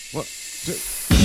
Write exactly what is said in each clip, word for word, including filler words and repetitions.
What? D-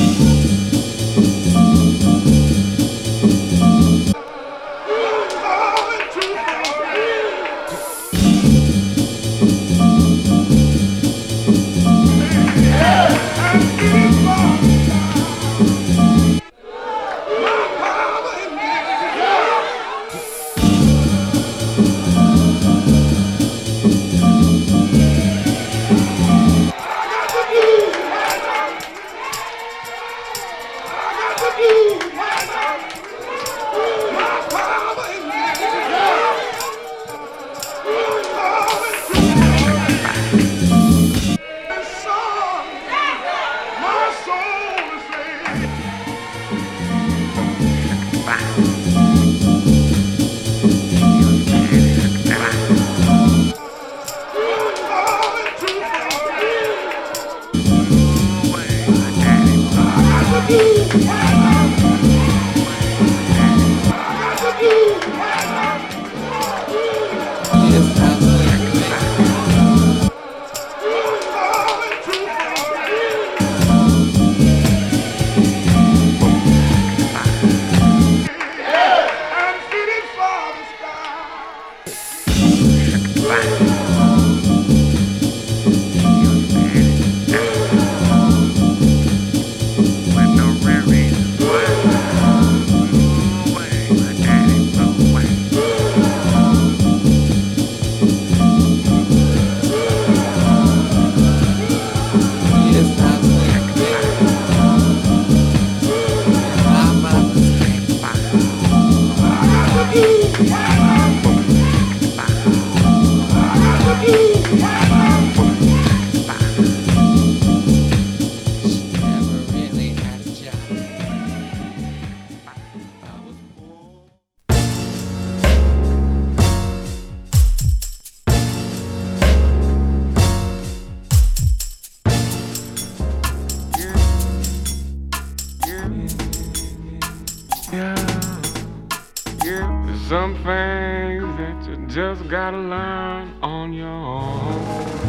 Some things that you just gotta learn on your own.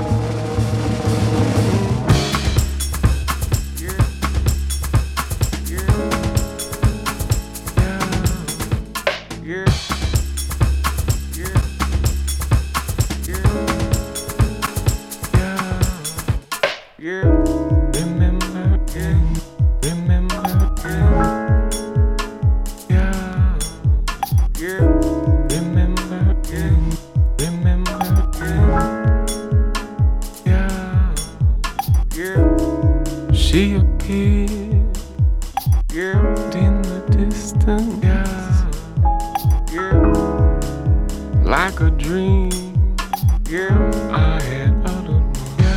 Yeah, yeah, yeah, yeah, yeah, yeah, yeah. Remember, yeah, remember, yeah, yeah, yeah. Remember, yeah, remember, yeah, yeah, yeah. She appeared, yeah, in the distance, yeah, yeah, like a dream, yeah, I had uttered,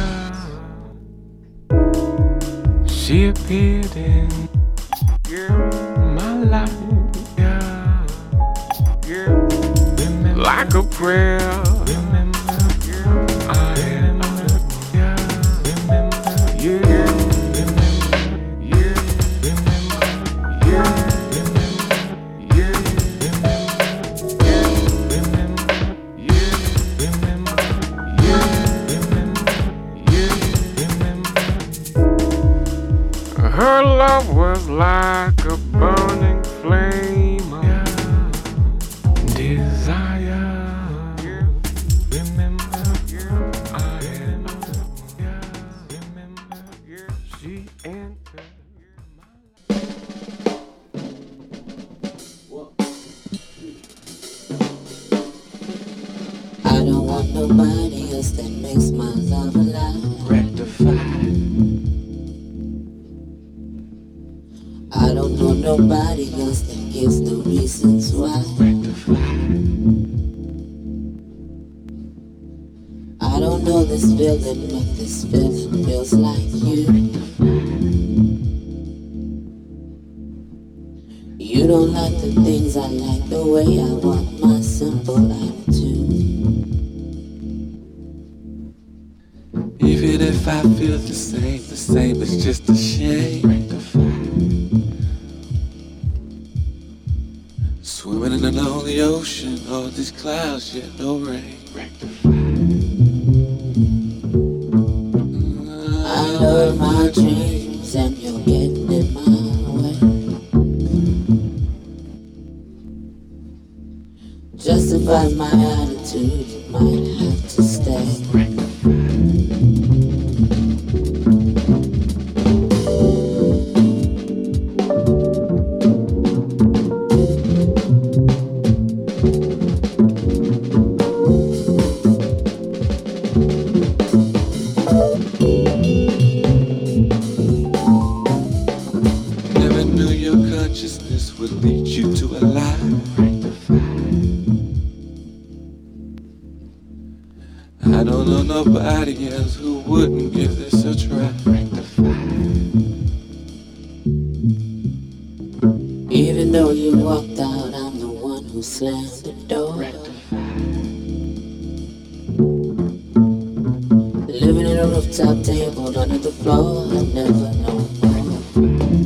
yeah. She appeared in, yeah, my life, yeah, yeah. Remember, like a prayer, remember, yeah, I had uttered, yeah, remember, yeah, remember, yeah, remember, yeah, remember, yeah, remember, yeah, remember, yeah, remember, yeah, remember, yeah, remember. Her love was like a burning flame of desire. Remember, I am. Remember, she entered my life. I don't want nobody else that makes my love alive. Rectified. I don't know nobody else that gives the reasons why. Rectified. I don't know this feeling, but this feeling feels like you. You don't like the things I like, the way I want my simple attitude. Even if I feel the same, the same, it's just a shame. Swimming in an lonely ocean, all these clouds, yet no rain. I love my dreams words and you're getting in my way. Justify my attitude, you might have to stay. Never knew your consciousness would lead you to a lie. I don't know nobody else who wouldn't give this a try. Even though you walked out, I'm the one who slammed the door. Living in a rooftop table under the floor, I never know more.